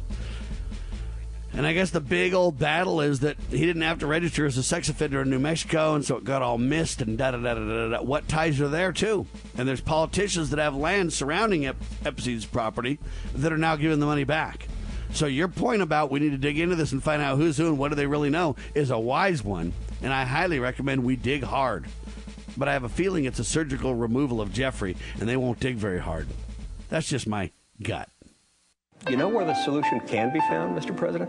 And I guess the big old battle is that he didn't have to register as a sex offender in New Mexico, and so it got all missed and da-da-da-da-da-da. What ties are there, too? And there's politicians that have land surrounding Ep- Epstein's property that are now giving the money back. So your point about we need to dig into this and find out who's who and what do they really know is a wise one, and I highly recommend we dig hard. But I have a feeling it's a surgical removal of Jeffrey, and they won't dig very hard. That's just my gut. You know where the solution can be found, Mister President?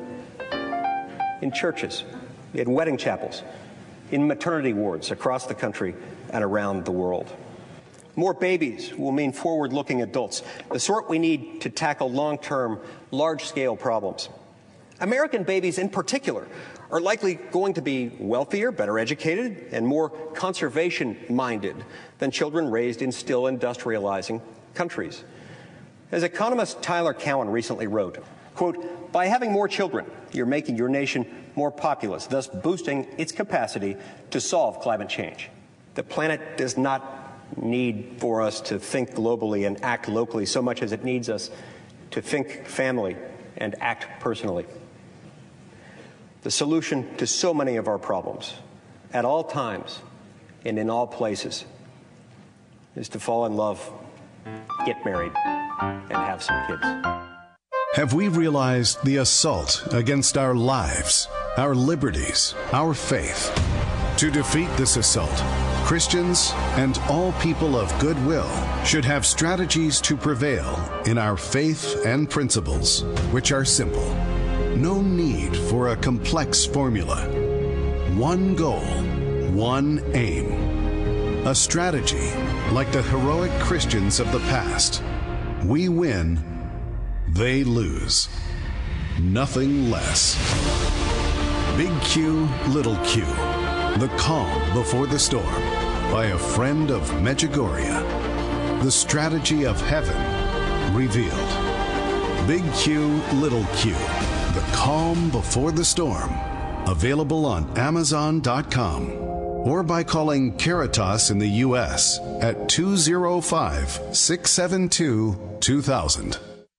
In churches, in wedding chapels, in maternity wards across the country and around the world. More babies will mean forward-looking adults, the sort we need to tackle long-term, large-scale problems. American babies in particular are likely going to be wealthier, better educated, and more conservation-minded than children raised in still industrializing countries. As economist Tyler Cowen recently wrote, quote, by having more children, you're making your nation more populous, thus boosting its capacity to solve climate change. The planet does not need for us to think globally and act locally so much as it needs us to think family and act personally. The solution to so many of our problems, at all times and in all places, is to fall in love, get married, and have some kids. Have we realized the assault against our lives, our liberties, our faith? To defeat this assault, Christians and all people of goodwill should have strategies to prevail in our faith and principles, which are simple. No need for a complex formula. One goal, one aim. A strategy like the heroic Christians of the past. We win, they lose. Nothing less. Big Q, Little Q. The Calm Before the Storm by a friend of Medjugorje. The strategy of heaven revealed. Big Q, Little Q. The Calm Before the Storm. Available on Amazon dot com or by calling Caritas in the U S at two oh five, six seven two, two thousand.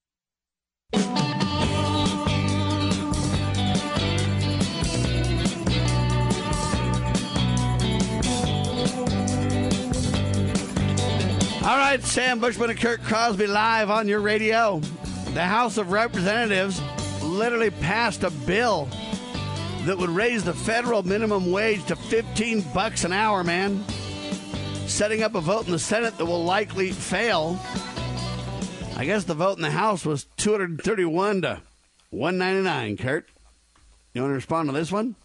All right, Sam Bushman and Kurt Crosby live on your radio. The House of Representatives literally passed a bill that would raise the federal minimum wage to fifteen bucks an hour, man. Setting up a vote in the Senate that will likely fail. I guess the vote in the House was two hundred thirty-one to one ninety-nine, Kurt. You want to respond to this one?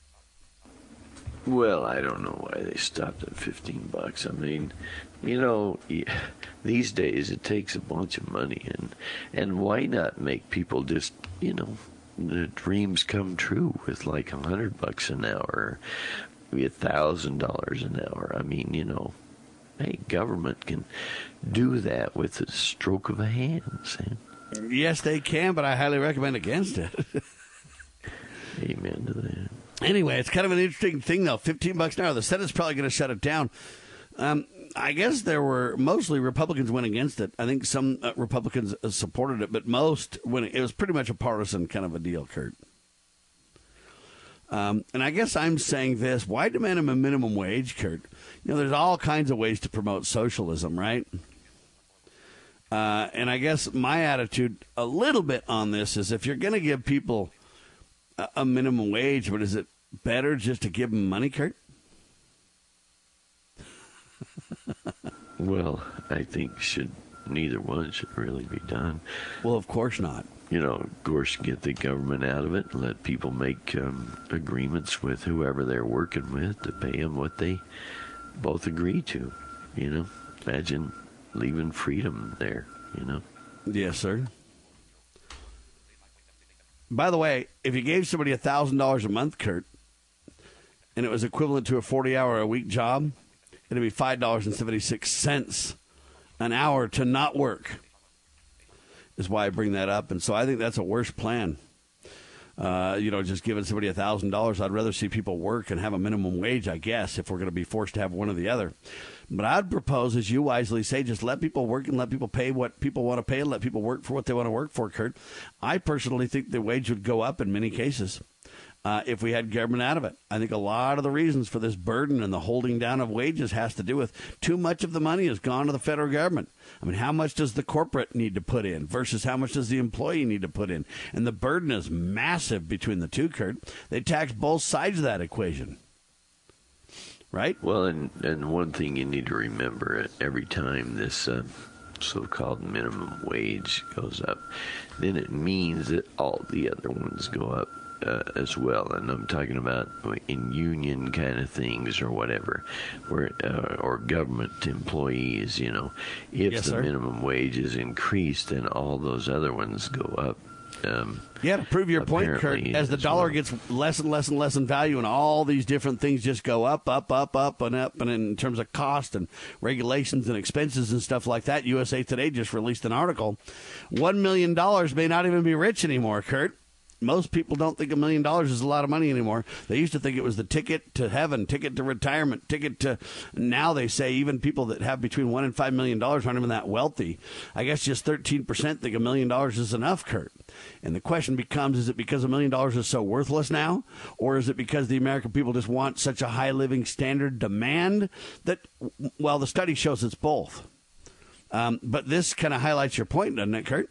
Well, I don't know why they stopped at fifteen bucks. I mean, you know, these days it takes a bunch of money, and and why not make people just, you know, the dreams come true with like a hundred bucks an hour, a thousand dollars an hour. I mean, you know, hey, government can do that with a stroke of a hand, Sam. Yes, they can, but I highly recommend against it. Amen to that. Anyway, it's kind of an interesting thing, though. fifteen bucks an hour. The Senate's probably going to shut it down. Um, I guess there were mostly Republicans went against it. I think some uh, Republicans uh, supported it, but most when it, it was pretty much a partisan kind of a deal, Kurt. Um, and I guess I'm saying this: why demand a minimum wage, Kurt? You know, there's all kinds of ways to promote socialism, right? Uh, and I guess my attitude a little bit on this is if you're going to give people a, a minimum wage, but is it better just to give them money, Kurt? Well, I think should neither one should really be done. Well, of course not. You know, of course, get the government out of it and let people make um, agreements with whoever they're working with to pay them what they both agree to. You know, imagine leaving freedom there, you know. Yes, sir. By the way, if you gave somebody one thousand dollars a month, Kurt, and it was equivalent to a forty-hour-a-week job, it'd be five dollars and seventy-six cents an hour to not work, is why I bring that up. And so I think that's a worse plan. Uh, you know, just giving somebody one thousand dollars. I'd rather see people work and have a minimum wage, I guess, if we're going to be forced to have one or the other. But I'd propose, as you wisely say, just let people work and let people pay what people want to pay and let people work for what they want to work for, Kurt. I personally think the wage would go up in many cases. Uh, if we had government out of it. I think a lot of the reasons for this burden and the holding down of wages has to do with too much of the money has gone to the federal government. I mean, how much does the corporate need to put in versus how much does the employee need to put in? And the burden is massive between the two, Kurt. They tax both sides of that equation. Right? Well, and, and one thing you need to remember, every time this uh, so-called minimum wage goes up, then it means that all the other ones go up. Uh, as well, and I'm talking about in union kind of things or whatever, where uh, or government employees. You know, if yes, the sir. minimum wage is increased, then all those other ones go up. Um, yeah, to prove your point, Kurt, as the as dollar well. gets less and less and less in value, and all these different things just go up, up, up, up, and up, and in terms of cost and regulations and expenses and stuff like that, U S A Today just released an article. One million dollars may not even be rich anymore, Kurt. most people don't think a million dollars is a lot of money anymore. They used to think it was the ticket to heaven, ticket to retirement, ticket to. Now they say even people that have between one and five million dollars aren't even that wealthy. I guess just thirteen percent think a million dollars is enough, Kurt. And the question becomes: is it because a million dollars is so worthless now, or is it because the American people just want such a high living standard demand that? Well, the study shows it's both. Um, but this kind of highlights your point, doesn't it, Kurt?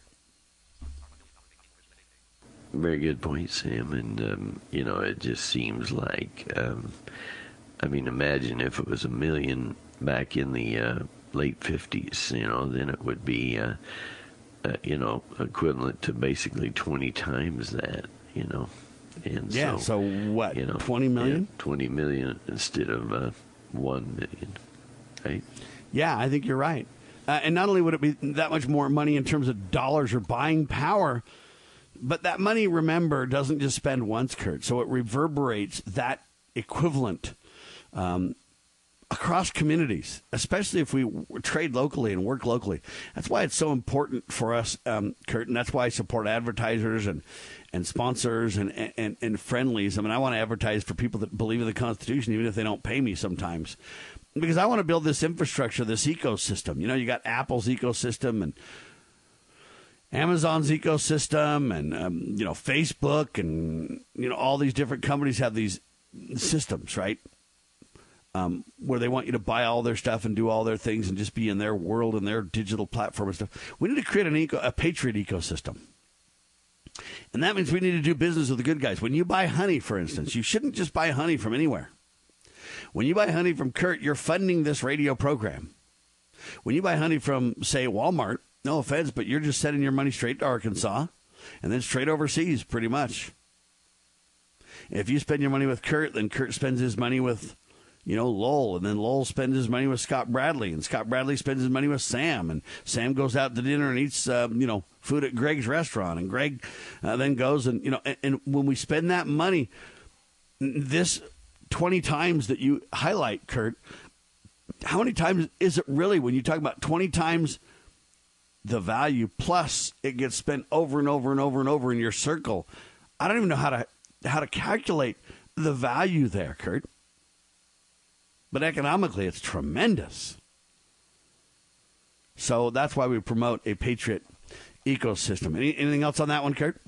Very good point, Sam. And, um, you know, it just seems like, um, I mean, imagine if it was a million back in the uh, late fifties, you know, then it would be, uh, uh, you know, equivalent to basically twenty times that, you know. And yeah, so, so what, you know, twenty million? Yeah, twenty million instead of uh, one million, right? Yeah, I think you're right. Uh, and not only would it be that much more money in terms of dollars or buying power, but that money, remember, doesn't just spend once, Kurt. So it reverberates that equivalent um, across communities, especially if we w- trade locally and work locally. That's why it's so important for us, um, Kurt, and that's why I support advertisers and, and sponsors and, and, and friendlies. I mean, I want to advertise for people that believe in the Constitution, even if they don't pay me sometimes. Because I want to build this infrastructure, this ecosystem. You know, you got Apple's ecosystem and Amazon's ecosystem and, um, you know, Facebook and, you know, all these different companies have these systems, right, um, where they want you to buy all their stuff and do all their things and just be in their world and their digital platform and stuff. We need to create an eco, a patriot ecosystem. And that means we need to do business with the good guys. When you buy honey, for instance, you shouldn't just buy honey from anywhere. When you buy honey from Kurt, you're funding this radio program. When you buy honey from, say, Walmart, no offense, but you're just sending your money straight to Arkansas and then straight overseas, pretty much. If you spend your money with Kurt, then Kurt spends his money with, you know, Lowell, and then Lowell spends his money with Scott Bradley, and Scott Bradley spends his money with Sam, and Sam goes out to dinner and eats, uh, you know, food at Greg's restaurant, and Greg uh, then goes and, you know, and, and when we spend that money, this twenty times that you highlight, Kurt, how many times is it really when you talk about twenty times the value plus it gets spent over and over and over and over in your circle? I don't even know how to how to calculate the value there, Kurt. But economically, it's tremendous. So that's why we promote a patriot ecosystem. Any, anything else on that one, Kurt?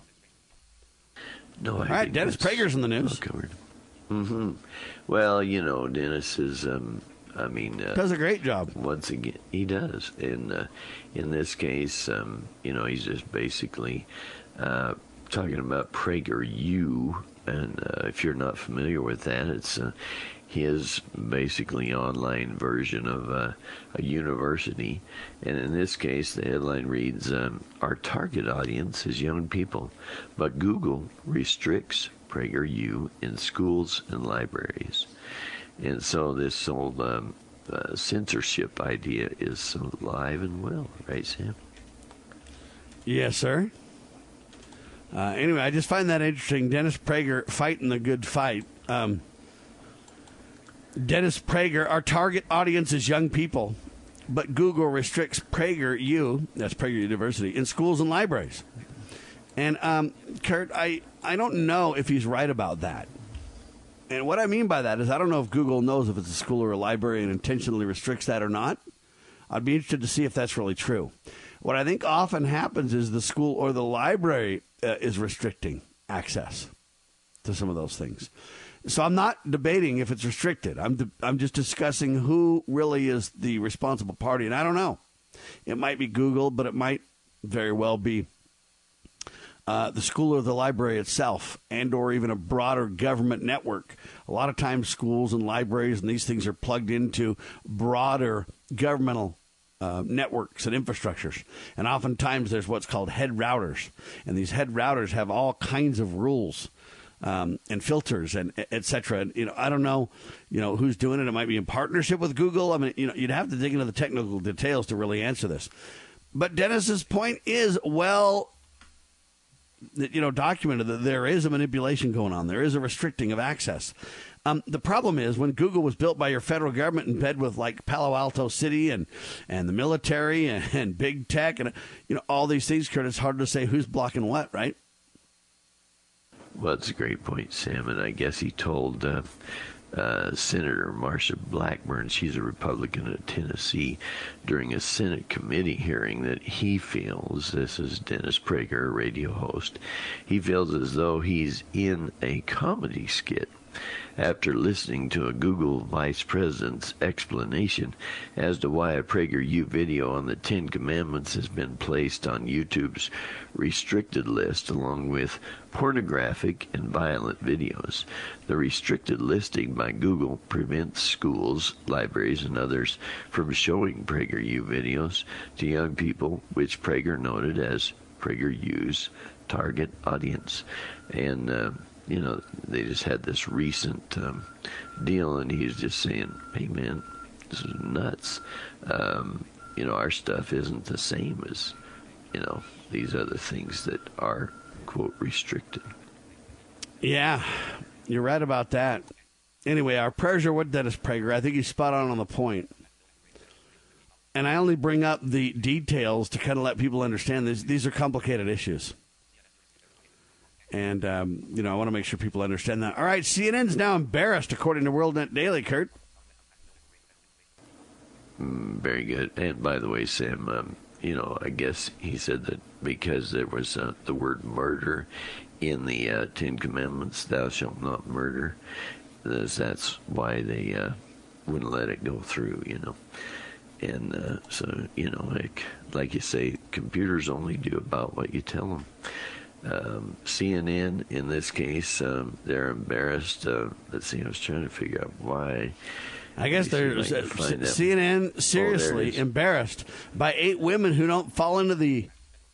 No, I All right, Dennis Prager's in the news. Covered. Mm-hmm. Well, you know, Dennis is, um, I mean... Uh, does a great job. Once again, he does. And uh, in this case, um, you know, he's just basically uh, talking about PragerU. And uh, if you're not familiar with that, it's uh, his basically online version of uh, a university. And in this case, the headline reads, um, our target audience is young people, but Google restricts PragerU in schools and libraries. And so this whole um, uh, censorship idea is alive and well, right, Sam? Yes, sir. Uh, anyway, I just find that interesting. Dennis Prager fighting the good fight. Um, Dennis Prager, our target audience is young people, but Google restricts PragerU, that's Prager University, in schools and libraries. And, um, Kurt, I, I don't know if he's right about that. And what I mean by that is I don't know if Google knows if it's a school or a library and intentionally restricts that or not. I'd be interested to see if that's really true. What I think often happens is the school or the library uh, is restricting access to some of those things. So I'm not debating if it's restricted. I'm de- I'm just discussing who really is the responsible party, and I don't know. It might be Google, but it might very well be uh, the school or the library itself, and or even a broader government network. A lot of times schools and libraries and these things are plugged into broader governmental Uh, networks and infrastructures. And oftentimes there's what's called head routers. And these head routers have all kinds of rules um, and filters and et cetera. And, you know, I don't know, you know, who's doing it. It might be in partnership with Google. I mean, you know, you'd have to dig into the technical details to really answer this. But Dennis's point is, well, you know, documented that there is a manipulation going on. There is a restricting of access. Um, the problem is when Google was built by your federal government in bed with like Palo Alto City and, and the military and, and big tech and, you know, all these things, Kurt, it's hard to say who's blocking what, right? Well, it's a great point, Sam, and I guess he told uh, uh, Senator Marsha Blackburn, she's a Republican of Tennessee, during a Senate committee hearing that he feels, this is Dennis Prager, a radio host, he feels as though he's in a comedy skit after listening to a Google vice president's explanation as to why a PragerU video on the Ten Commandments has been placed on YouTube's restricted list along with pornographic and violent videos. The restricted listing by Google prevents schools, libraries, and others from showing PragerU videos to young people, which Prager noted as PragerU's target audience. And uh, you know, they just had this recent um, deal, and he's just saying, hey, man, this is nuts. Um, you know, our stuff isn't the same as, you know, these other things that are, quote, restricted. Yeah, you're right about that. Anyway, our prayers are with Dennis Prager. I think he's spot on on the point. And I only bring up the details to kind of let people understand this. These are complicated issues. And, um, you know, I want to make sure people understand that. All right, C N N's now embarrassed, according to WorldNet Daily, Kurt. Mm, very good. And by the way, Sam, um, you know, I guess he said that because there was uh, the word murder in the uh, Ten Commandments, thou shalt not murder, that's why they uh, wouldn't let it go through, you know. And uh, so, you know, like, like you say, computers only do about what you tell them. Um, C N N, in this case, um, they're embarrassed. Uh, let's see, I was trying to figure out why. I guess they're uh, C N N seriously oh, embarrassed by eight women who don't fall into the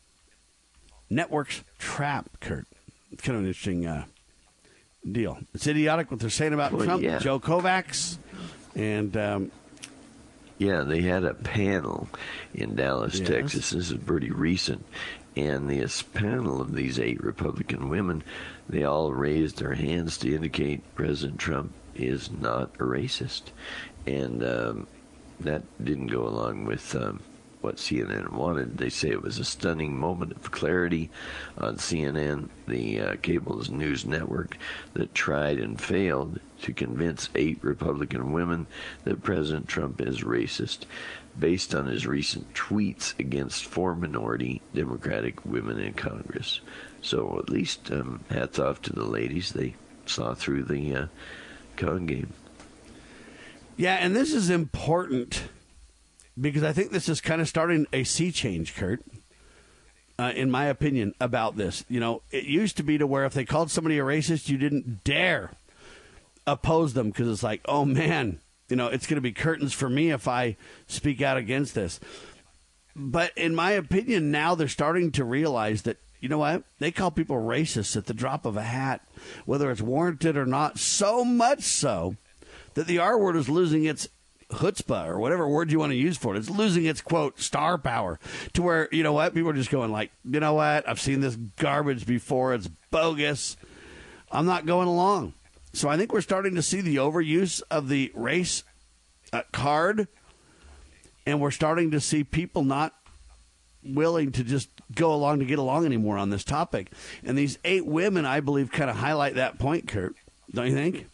network's trap, Kurt. It's kind of an interesting uh, deal. It's idiotic what they're saying about well, Trump, yeah. Joe Kovacs, and... Um, yeah, they had a panel in Dallas, yes. Texas. This is pretty recent. And this panel of these eight Republican women, they all raised their hands to indicate President Trump is not a racist. And um, that didn't go along with um, what C N N wanted. They say it was a stunning moment of clarity on C N N, the uh, cable's news network that tried and failed to convince eight Republican women that President Trump is racist, based on his recent tweets against four minority Democratic women in Congress. So at least um, hats off to the ladies. They saw through the uh, con game. Yeah, and this is important because I think this is kind of starting a sea change, Kurt, uh, in my opinion, about this. You know, it used to be to where if they called somebody a racist, you didn't dare oppose them because it's like, oh, man, you know, it's going to be curtains for me if I speak out against this. But in my opinion, now they're starting to realize that, you know what, they call people racists at the drop of a hat, whether it's warranted or not, so much so that the R word is losing its chutzpah, or whatever word you want to use for it. It's losing its, quote, star power, to where, you know what, people are just going like, you know what, I've seen this garbage before, it's bogus, I'm not going along. So I think we're starting to see the overuse of the race uh, card, and we're starting to see people not willing to just go along to get along anymore on this topic. And these eight women, I believe, kind of highlight that point, Kurt. Don't you think?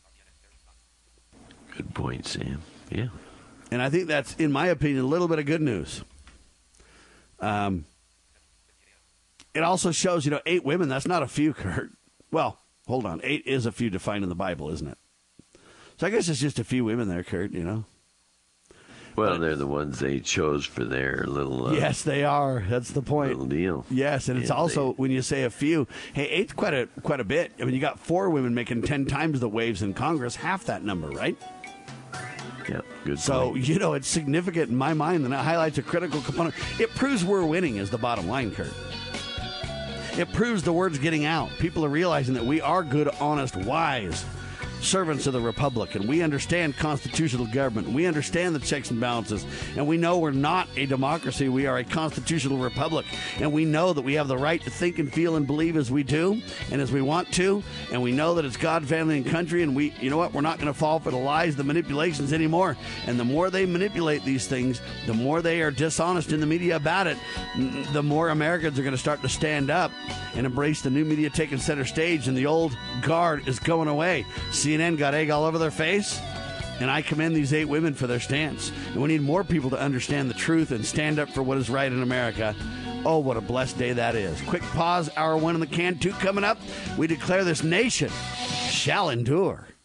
Good point, Sam. Yeah. And I think that's, in my opinion, a little bit of good news. Um, it also shows, you know, eight women, that's not a few, Kurt. Well, hold on. Eight is a few defined in the Bible, isn't it? So I guess it's just a few women there, Kurt, you know? Well, they're the ones they chose for their little... Uh, yes, they are. That's the point. Little deal. Yes, and it's and also, they, when you say a few, hey, eight's quite a, quite a bit. I mean, you got four women making ten times the waves in Congress, half that number, right? Yeah, good So, point. you know, it's significant in my mind, and it highlights a critical component. It proves we're winning is the bottom line, Kurt. It proves the word's getting out. People are realizing that we are good, honest, wise, servants of the Republic, and we understand constitutional government. We understand the checks and balances, and we know we're not a democracy. We are a constitutional republic, and we know that we have the right to think and feel and believe as we do and as we want to, and we know that it's God, family, and country, and we, you know what, we're not going to fall for the lies, the manipulations anymore. And the more they manipulate these things, the more they are dishonest in the media about it, the more Americans are going to start to stand up and embrace the new media taking center stage, and the old guard is going away. C N N got egg all over their face, and I commend these eight women for their stance. And we need more people to understand the truth and stand up for what is right in America. Oh, what a blessed day that is. Quick pause, hour one in the can, two coming up. We declare this nation shall endure.